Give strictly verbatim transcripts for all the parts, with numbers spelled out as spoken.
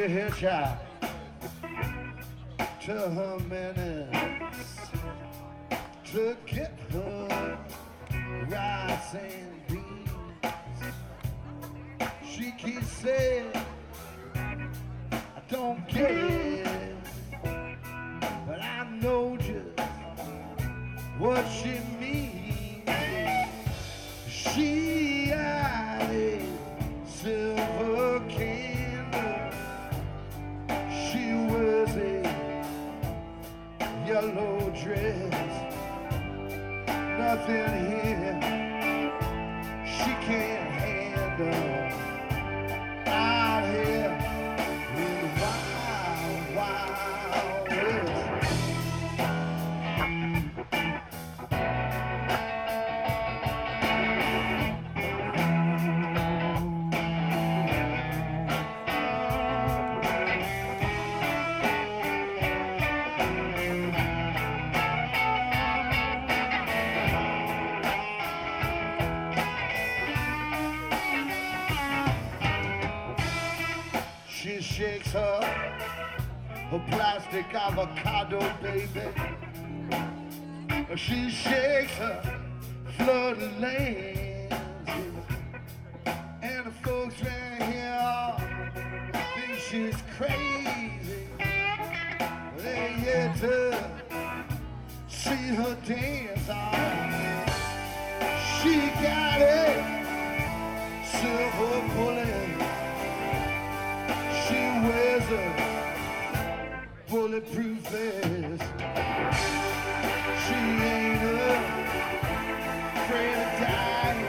hitchhike to her minutes to get her rice and beans. She keeps saying, I don't get it, but I know just what she means. She had a silver candle. She wears a yellow dress. Nothing here she can't handle. Out here in the wild, wild west. She shakes her, her plastic avocado, baby. She shakes her flooded lands. And the folks around here think she's crazy. They yet to see her dance on. She got a silver bullet. She wears a bulletproof vest. She ain't afraid of dying.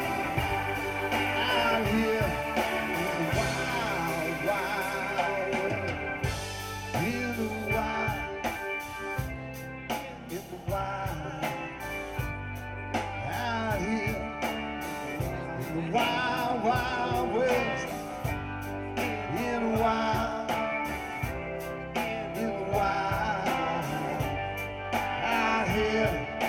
Out here in the wild, wild world. In the wild, in the wild. Out here in the wild, wild west. In the wild, in the wild, out here.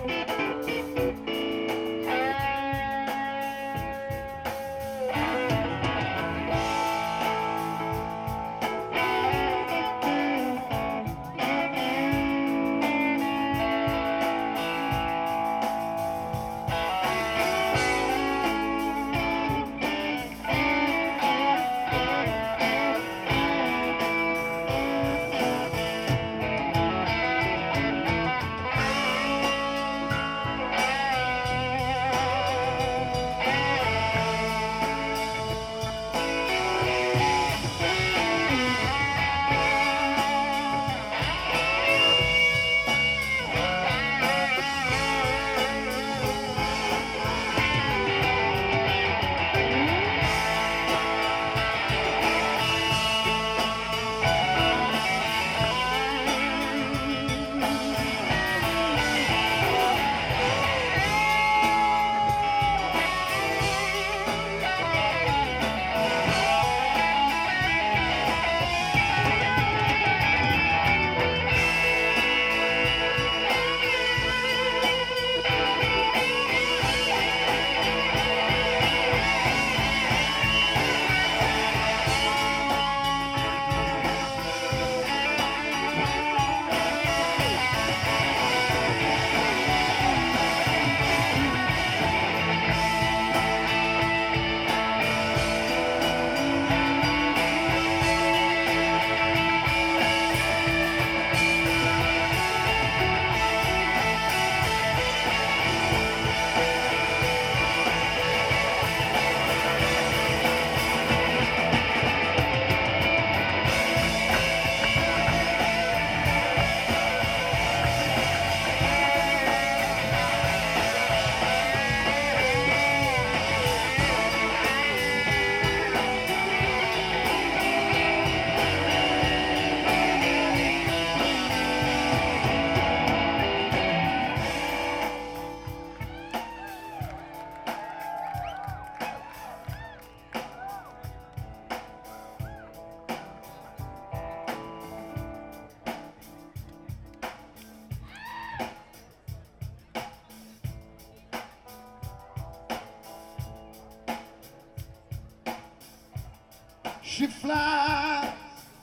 She flies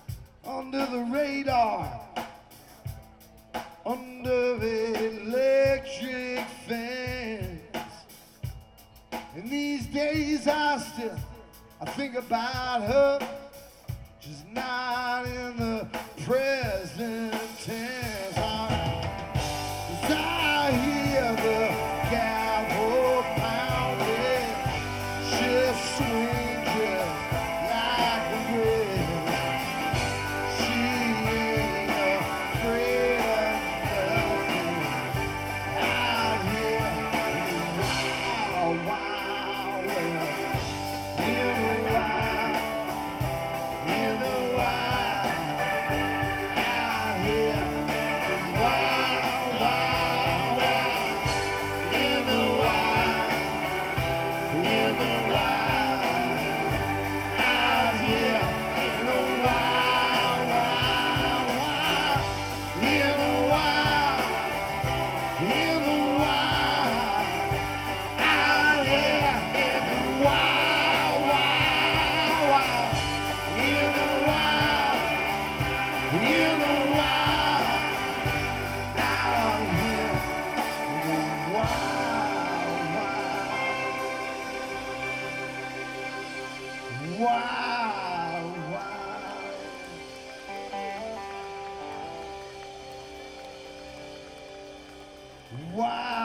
under the radar, under the electric fence. And these days I still, I think about her, just not in the present tense. As I hear the gavel pounding, she'll swing. Wow, wow. Wow.